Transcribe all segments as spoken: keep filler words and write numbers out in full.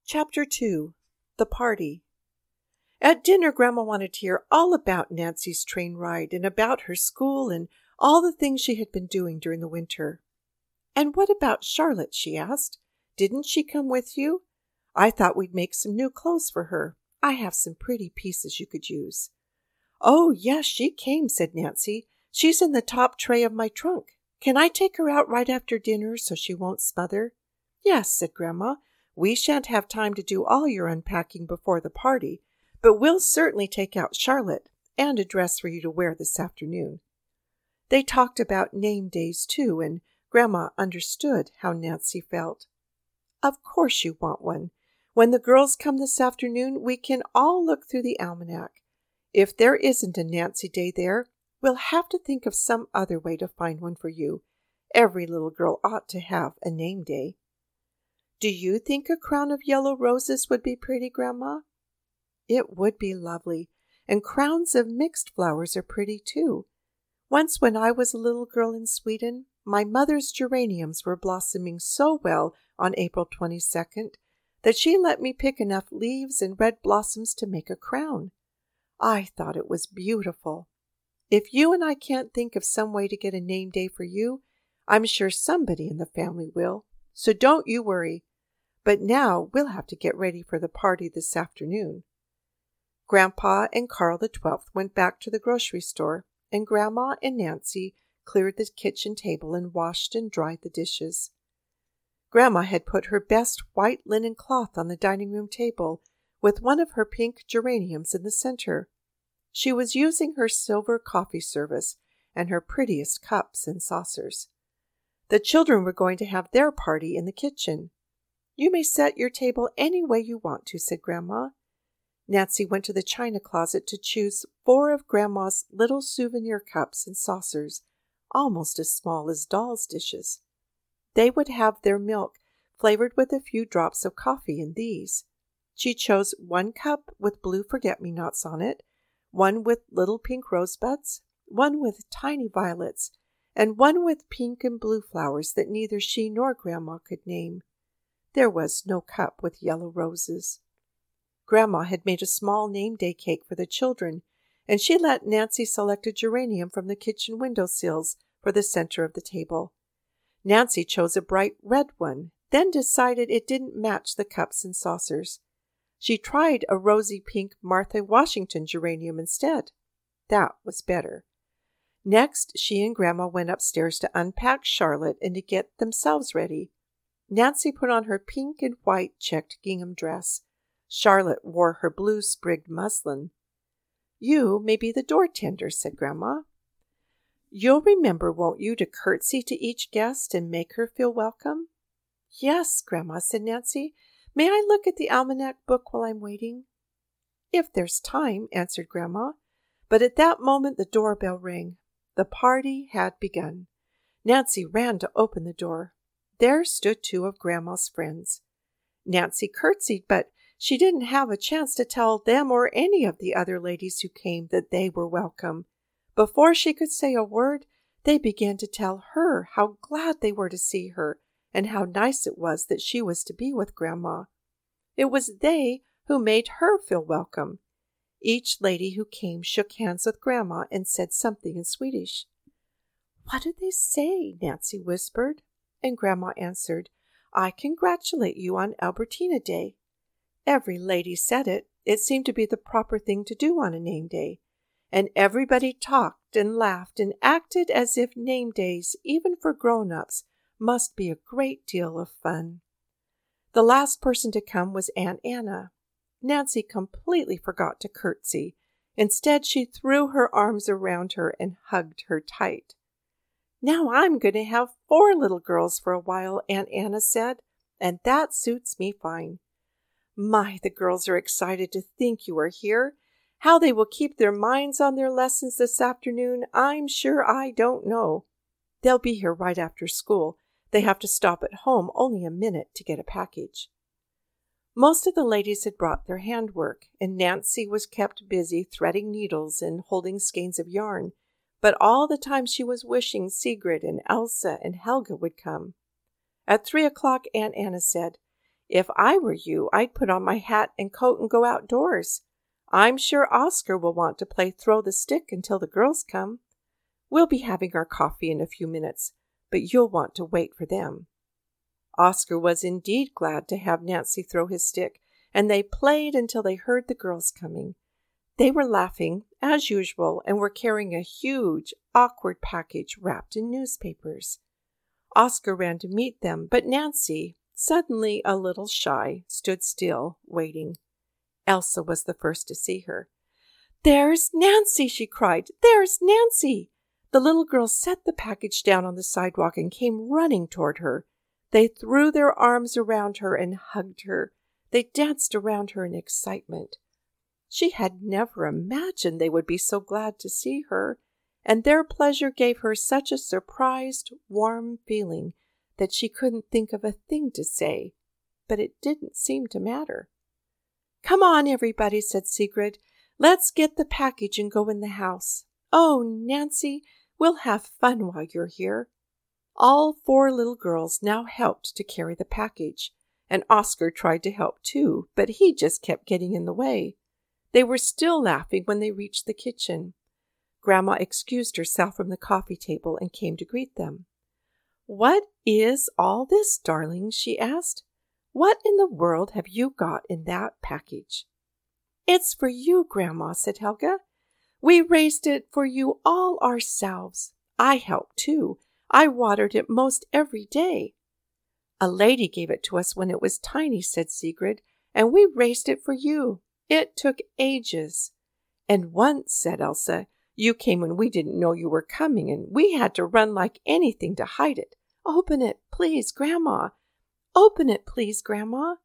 Chapter two. The Party. At dinner, Grandma wanted to hear all about Nancy's train ride and about her school and all the things she had been doing during the winter. "And what about Charlotte?" she asked. "Didn't she come with you? I thought we'd make some new clothes for her. I have some pretty pieces you could use." "Oh, yes, she came," said Nancy. "She's in the top tray of my trunk. Can I take her out right after dinner so she won't smother?" "Yes," said Grandma. "We shan't have time to do all your unpacking before the party, but we'll certainly take out Charlotte and a dress for you to wear this afternoon." They talked about name days, too, and Grandma understood how Nancy felt. "Of course you want one. When the girls come this afternoon, we can all look through the almanac. If there isn't a Nancy Day there, we'll have to think of some other way to find one for you. Every little girl ought to have a name day." "Do you think a crown of yellow roses would be pretty, Grandma?" "It would be lovely, and crowns of mixed flowers are pretty, too. Once when I was a little girl in Sweden, my mother's geraniums were blossoming so well on April twenty-second that she let me pick enough leaves and red blossoms to make a crown. I thought it was beautiful. If you and I can't think of some way to get a name day for you, I'm sure somebody in the family will, so don't you worry. But now we'll have to get ready for the party this afternoon." Grandpa and Carl the Twelfth went back to the grocery store, and Grandma and Nancy cleared the kitchen table and washed and dried the dishes. Grandma had put her best white linen cloth on the dining room table, with one of her pink geraniums in the center. She was using her silver coffee service and her prettiest cups and saucers. The children were going to have their party in the kitchen. "You may set your table any way you want to," said Grandma. Nancy went to the china closet to choose four of Grandma's little souvenir cups and saucers, almost as small as dolls' dishes. They would have their milk flavored with a few drops of coffee in these. She chose one cup with blue forget-me-nots on it, one with little pink rosebuds, one with tiny violets, and one with pink and blue flowers that neither she nor Grandma could name. There was no cup with yellow roses. Grandma had made a small name day cake for the children, and she let Nancy select a geranium from the kitchen window sills for the center of the table. Nancy chose a bright red one, then decided it didn't match the cups and saucers. She tried a rosy pink Martha Washington geranium instead. That was better. Next, she and Grandma went upstairs to unpack Charlotte and to get themselves ready. Nancy put on her pink and white checked gingham dress. Charlotte wore her blue sprigged muslin. "You may be the door tender," said Grandma. "You'll remember, won't you, to curtsy to each guest and make her feel welcome?" "Yes, Grandma," said Nancy. "May I look at the almanac book while I'm waiting?" "If there's time," answered Grandma. But at that moment the doorbell rang. The party had begun. Nancy ran to open the door. There stood two of Grandma's friends. Nancy curtsied, but she didn't have a chance to tell them or any of the other ladies who came that they were welcome. Before she could say a word, they began to tell her how glad they were to see her and how nice it was that she was to be with Grandma. It was they who made her feel welcome. Each lady who came shook hands with Grandma and said something in Swedish. "What did they say?" Nancy whispered. And Grandma answered, "I congratulate you on Albertina Day." Every lady said it. It seemed to be the proper thing to do on a name day. And everybody talked and laughed and acted as if name days, even for grown-ups, must be a great deal of fun. The last person to come was Aunt Anna. Nancy completely forgot to curtsy. Instead, she threw her arms around her and hugged her tight. "Now I'm going to have four little girls for a while," Aunt Anna said, "and that suits me fine. My, the girls are excited to think you are here. How they will keep their minds on their lessons this afternoon, I'm sure I don't know. They'll be here right after school. They have to stop at home only a minute to get a package." Most of the ladies had brought their handwork, and Nancy was kept busy threading needles and holding skeins of yarn, but all the time she was wishing Sigrid and Elsa and Helga would come. At three o'clock, Aunt Anna said, If I were you, I'd put on my hat and coat and go outdoors. I'm sure Oscar will want to play throw the stick until the girls come. We'll be having our coffee in a few minutes, but you'll want to wait for them." Oscar was indeed glad to have Nancy throw his stick, and they played until they heard the girls coming. They were laughing, as usual, and were carrying a huge, awkward package wrapped in newspapers. Oscar ran to meet them, but Nancy, suddenly a little shy, stood still, waiting. Elsa was the first to see her. "There's Nancy!" she cried. "There's Nancy!" The little girls set the package down on the sidewalk and came running toward her. They threw their arms around her and hugged her. They danced around her in excitement. She had never imagined they would be so glad to see her, and their pleasure gave her such a surprised, warm feeling that she couldn't think of a thing to say, but it didn't seem to matter. "Come on, everybody," said Sigrid. "Let's get the package and go in the house. Oh, Nancy, we'll have fun while you're here." All four little girls now helped to carry the package, and Oscar tried to help too, but he just kept getting in the way. They were still laughing when they reached the kitchen. Grandma excused herself from the coffee table and came to greet them. "What is all this, darling?" she asked. "What in the world have you got in that package?" "It's for you, Grandma," said Helga. "We raised it for you all ourselves. I helped too. I watered it most every day." "A lady gave it to us when it was tiny," said Sigrid, "and we raised it for you. It took ages." "And once," said Elsa, "you came when we didn't know you were coming, and we had to run like anything to hide it. Open it, please, Grandma. Open it, please, Grandma."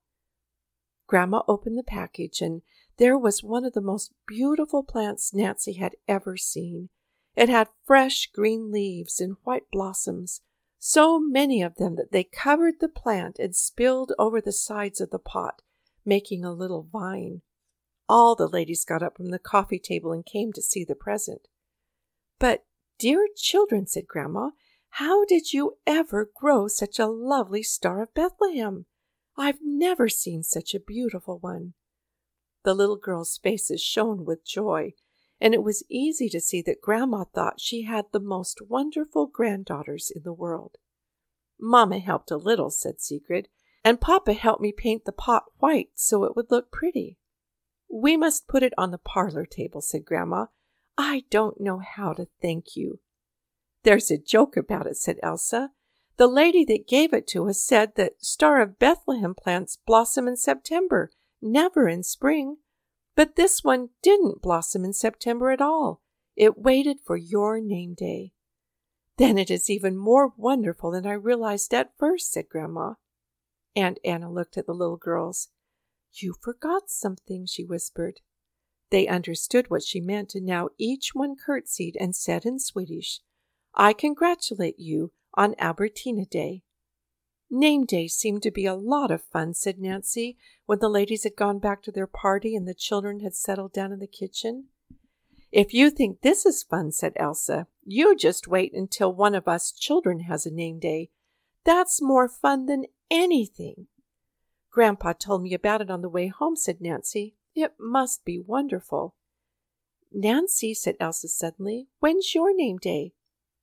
Grandma opened the package, and there was one of the most beautiful plants Nancy had ever seen. It had fresh green leaves and white blossoms, so many of them that they covered the plant and spilled over the sides of the pot, making a little vine. All the ladies got up from the coffee table and came to see the present. "But, dear children," said Grandma, "how did you ever grow such a lovely Star of Bethlehem? I've never seen such a beautiful one." The little girls' faces shone with joy, and it was easy to see that Grandma thought she had the most wonderful granddaughters in the world. "Mamma helped a little," said Sigrid, "and Papa helped me paint the pot white so it would look pretty." "We must put it on the parlor table," said Grandma. "I don't know how to thank you." "There's a joke about it," said Elsa. "The lady that gave it to us said that Star of Bethlehem plants blossom in September, never in spring. But this one didn't blossom in September at all. It waited for your name day." "Then it is even more wonderful than I realized at first," said Grandma. Aunt Anna looked at the little girls. "You forgot something," she whispered. They understood what she meant, and now each one curtsied and said in Swedish, "I congratulate you on Albertina Day." "Name Day seemed to be a lot of fun," said Nancy, when the ladies had gone back to their party and the children had settled down in the kitchen. "If you think this is fun," said Elsa, "you just wait until one of us children has a name day. That's more fun than anything." "Grandpa told me about it on the way home," said Nancy. "It must be wonderful." "Nancy," said Elsa suddenly, "when's your name day?"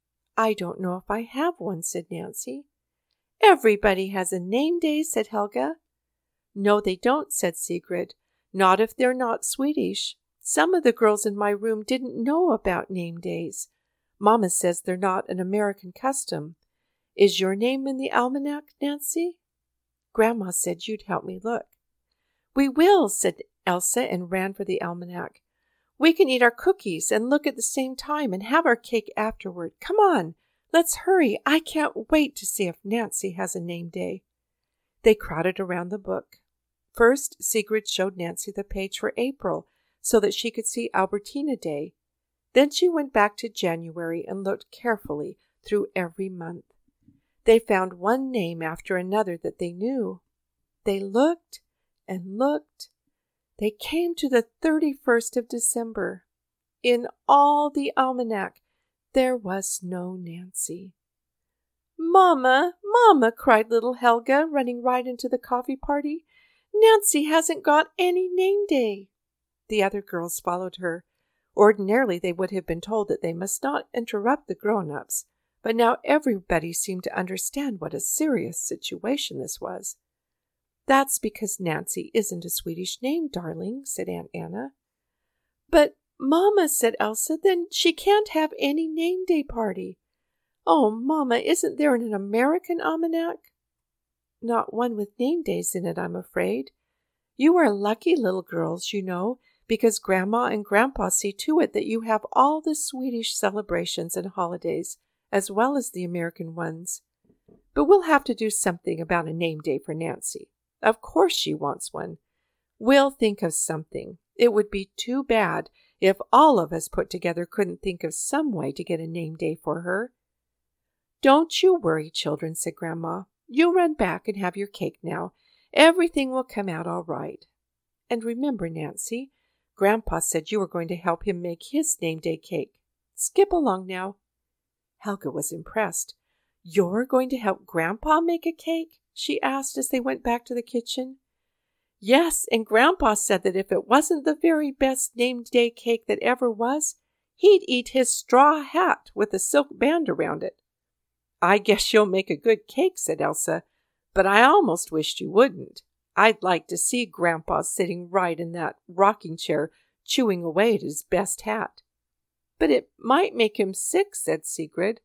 "I don't know if I have one," said Nancy. "Everybody has a name day," said Helga. "No, they don't," said Sigrid. "Not if they're not Swedish. Some of the girls in my room didn't know about name days. Mama says they're not an American custom. Is your name in the almanac, Nancy?" "Grandma said you'd help me look." "We will," said Elsa, and ran for the almanac. "We can eat our cookies and look at the same time and have our cake afterward. Come on, let's hurry. I can't wait to see if Nancy has a name day." They crowded around the book. First, Sigrid showed Nancy the page for April so that she could see Albertina Day. Then she went back to January and looked carefully through every month. They found one name after another that they knew. They looked and looked. They came to the thirty-first of December. In all the almanac, there was no Nancy. "Mama, Mama, cried little Helga, running right into the coffee party. Nancy hasn't got any name day. The other girls followed her. Ordinarily they would have been told that they must not interrupt the grown-ups, but now everybody seemed to understand what a serious situation this was. That's because Nancy isn't a Swedish name, darling, said Aunt Anna. But, Mama, said Elsa, then she can't have any name day party. Oh, Mama, isn't there an American almanac? Not one with name days in it, I'm afraid. You are lucky little girls, you know, because Grandma and Grandpa see to it that you have all the Swedish celebrations and holidays, as well as the American ones. But we'll have to do something about a name day for Nancy. Of course she wants one. We'll think of something. It would be too bad if all of us put together couldn't think of some way to get a name day for her. Don't you worry, children, said Grandma. You run back and have your cake now. Everything will come out all right. And remember, Nancy, Grandpa said you were going to help him make his name day cake. Skip along now. Helga was impressed. You're going to help Grandpa make a cake? She asked as they went back to the kitchen. Yes, and Grandpa said that if it wasn't the very best name day cake that ever was, he'd eat his straw hat with a silk band around it. I guess you'll make a good cake, said Elsa, but I almost wished you wouldn't. I'd like to see Grandpa sitting right in that rocking chair, chewing away at his best hat. But it might make him sick, said Sigrid.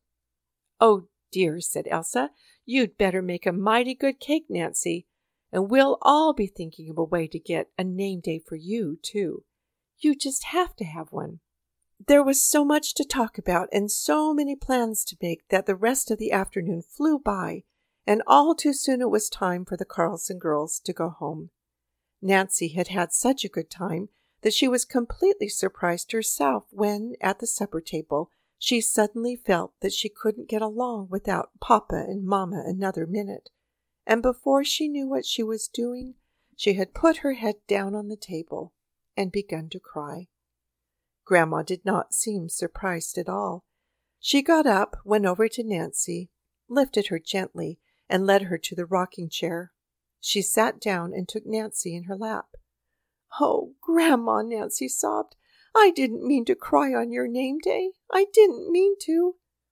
Oh, dear, said Elsa, you'd better make a mighty good cake, Nancy, and we'll all be thinking of a way to get a name day for you, too. You just have to have one. There was so much to talk about and so many plans to make that the rest of the afternoon flew by, and all too soon it was time for the Carlson girls to go home. Nancy had had such a good time that she was completely surprised herself when, at the supper table, she suddenly felt that she couldn't get along without Papa and Mama another minute, and before she knew what she was doing, she had put her head down on the table and begun to cry. Grandma did not seem surprised at all. She got up, went over to Nancy, lifted her gently, and led her to the rocking chair. She sat down and took Nancy in her lap. Oh, Grandma, Nancy sobbed, I didn't mean to cry on your name day. I didn't mean to.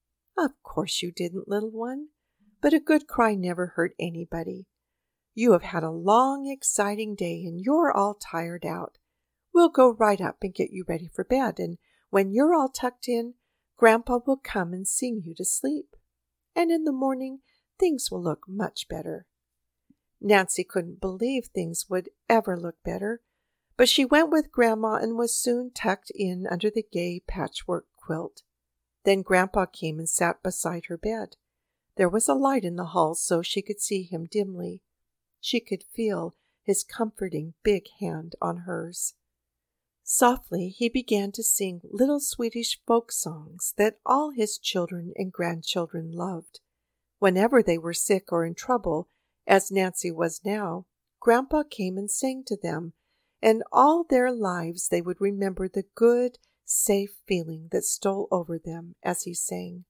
Of course you didn't, little one, but a good cry never hurt anybody. You have had a long, exciting day, and you're all tired out. We'll go right up and get you ready for bed, and when you're all tucked in, Grandpa will come and sing you to sleep. And in the morning, things will look much better. Nancy couldn't believe things would ever look better, but she went with Grandma and was soon tucked in under the gay patchwork quilt. Then Grandpa came and sat beside her bed. There was a light in the hall so she could see him dimly. She could feel his comforting big hand on hers. Softly he began to sing little Swedish folk songs that all his children and grandchildren loved. Whenever they were sick or in trouble, as Nancy was now, Grandpa came and sang to them, and all their lives they would remember the good, safe feeling that stole over them as he sang.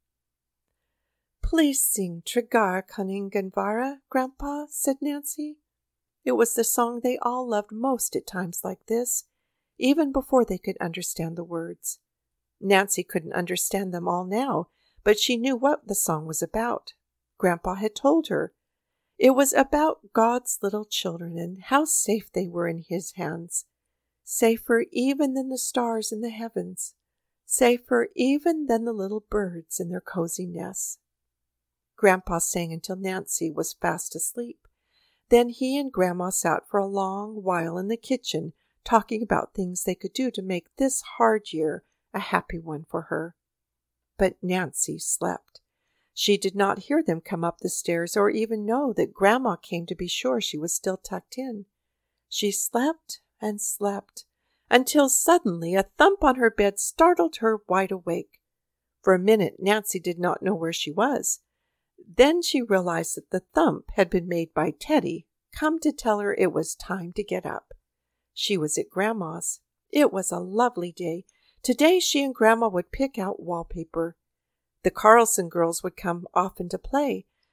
Please sing Tregar Konunganvara, Grandpa, said Nancy. It was the song they all loved most at times like this, even before they could understand the words. Nancy couldn't understand them all now, but she knew what the song was about. Grandpa had told her. It was about God's little children and how safe they were in his hands, safer even than the stars in the heavens, safer even than the little birds in their cozy nests. Grandpa sang until Nancy was fast asleep. Then he and Grandma sat for a long while in the kitchen, talking about things they could do to make this hard year a happy one for her. But Nancy slept. She did not hear them come up the stairs or even know that Grandma came to be sure she was still tucked in. She slept and slept until suddenly a thump on her bed startled her wide awake. For a minute Nancy did not know where she was. Then she realized that the thump had been made by Teddy, come to tell her it was time to get up. She was at Grandma's. It was a lovely day. Today she and Grandma would pick out wallpaper. The Carlson girls would come often to play.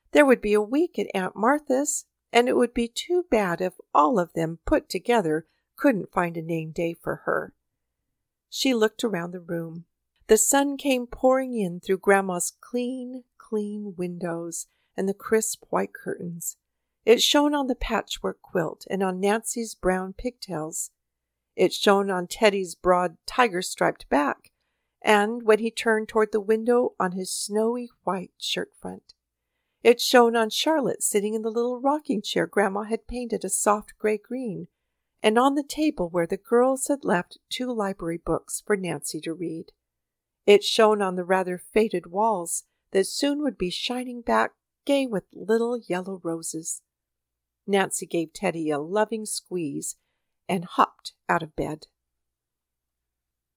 There would be a week at Aunt Martha's, and it would be too bad if all of them put together couldn't find a name day for her. She looked around the room. The sun came pouring in through Grandma's clean, clean windows and the crisp white curtains. It shone on the patchwork quilt and on Nancy's brown pigtails. It shone on Teddy's broad tiger-striped back, and when he turned toward the window, on his snowy white shirt front. It shone on Charlotte sitting in the little rocking chair Grandma had painted a soft gray-green, and on the table where the girls had left two library books for Nancy to read. It shone on the rather faded walls that soon would be shining back gay with little yellow roses. Nancy gave Teddy a loving squeeze and hopped out of bed.